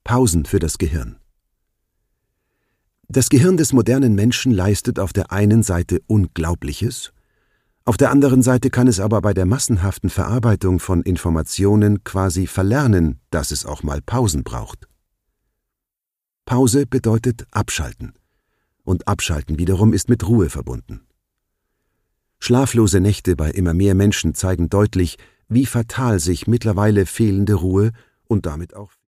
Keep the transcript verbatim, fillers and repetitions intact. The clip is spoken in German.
Pausen für das Gehirn. Das Gehirn des modernen Menschen leistet auf der einen Seite Unglaubliches, auf der anderen Seite kann es aber bei der massenhaften Verarbeitung von Informationen quasi verlernen, dass es auch mal Pausen braucht. Pause bedeutet Abschalten, und Abschalten wiederum ist mit Ruhe verbunden. Schlaflose Nächte bei immer mehr Menschen zeigen deutlich, wie fatal sich mittlerweile fehlende Ruhe und damit auch